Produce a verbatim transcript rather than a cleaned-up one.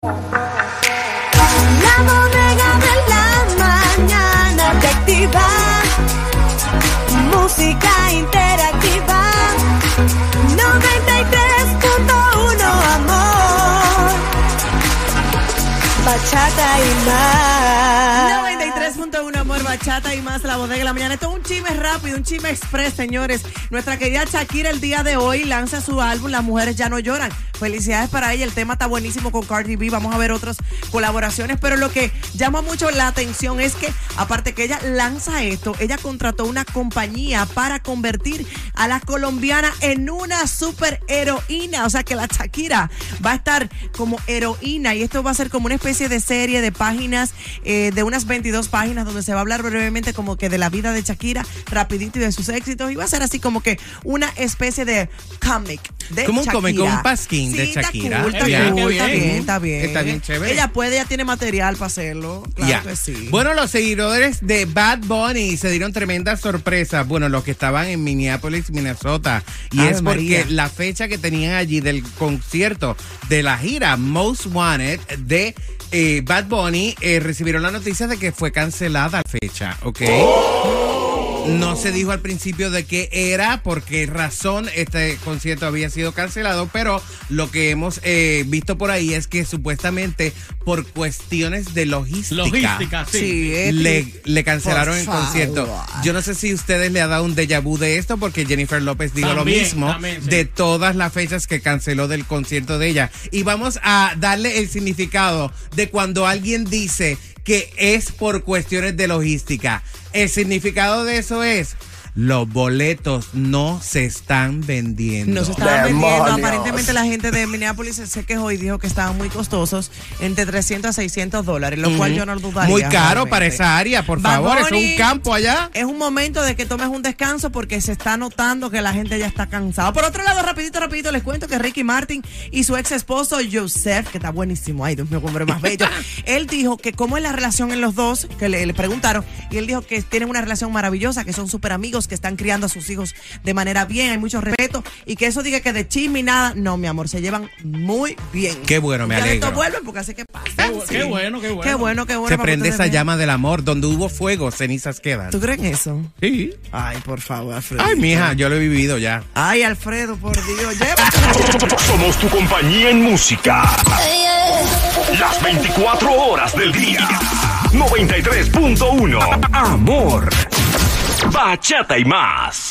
La bodega de la mañana te activa. Música interactiva. noventa y tres punto uno amor. Bachata y más. noventa y tres punto uno amor, bachata y más, la bodega de la mañana. Esto es un chisme rápido, un chisme express, señores. Nuestra querida Shakira el día de hoy lanza su álbum Las Mujeres Ya No Lloran. Felicidades para ella, el tema está buenísimo con Cardi B. Vamos a ver otras colaboraciones, pero lo que llama mucho la atención es que, aparte que ella lanza esto, ella contrató una compañía para convertir a la colombiana en una super heroína. O sea que la Shakira va a estar como heroína y esto va a ser como una especie de serie de páginas, eh, de unas veintidós páginas donde se va a hablar brevemente como que de la vida de Shakira, rapidito y de sus éxitos, y va a ser así como que una especie de cómic de como un Shakira. cómic, como un pasquín. Sí, de Shakira. Está cool, está, Bien, cool, está bien. bien, está bien. Está bien chévere. Ella puede, ella tiene material para hacerlo. Claro Ya. que sí. Bueno, los seguidores de Bad Bunny se dieron tremendas sorpresas. Bueno, los que estaban en Minneapolis, Minnesota. Y Ave es porque María. la fecha que tenían allí del concierto de la gira Most Wanted de eh, Bad Bunny, eh, recibieron la noticia de que fue cancelada la fecha, ¿ok? No se dijo al principio de qué era, por qué razón este concierto había sido cancelado, pero lo que hemos eh, visto por ahí es que supuestamente por cuestiones de logística, Logística, sí. Sí, eh, le, le cancelaron por el favor. concierto. Yo no sé si ustedes le ha dado un déjà vu de esto, porque Jennifer López dijo También, lo mismo también, sí. de todas las fechas que canceló del concierto de ella. Y vamos a darle el significado de cuando alguien dice que es por cuestiones de logística. El significado de eso es: los boletos no se están vendiendo. No se estaban vendiendo. ¡Demonios! Aparentemente la gente de Minneapolis se quejó y dijo que estaban muy costosos, entre trescientos a seiscientos dólares, lo cual yo no lo dudaría. Muy caro realmente. para esa área, por Bad favor. Es Bunny, un campo allá. Es un momento de que tomes un descanso porque se está notando que la gente ya está cansada. Por otro lado, rapidito, rapidito, les cuento que Ricky Martin y su ex esposo Joseph, que está buenísimo, ay Dios mío, hombre más bello, él dijo que cómo es la relación en los dos, que le, le preguntaron, y él dijo que tienen una relación maravillosa, que son súper amigos, que están criando a sus hijos de manera bien, hay mucho respeto, y que eso diga que de chisme y nada, no, mi amor, se llevan muy bien. Qué bueno, me Ya alegro. estos vuelven porque así que pasa. Qué, bu- qué bueno, qué bueno. Qué bueno, qué bueno. Se para prende que esa ustedes vean. llama del amor. Donde hubo fuego, cenizas quedan. ¿Tú crees en eso? Sí. Ay, por favor, Alfredo. Ay, mija, yo lo he vivido ya. Ay, Alfredo, por Dios, lleva. Somos tu compañía en música. Las veinticuatro horas del día. noventa y tres punto uno. Amor. Bachata y más.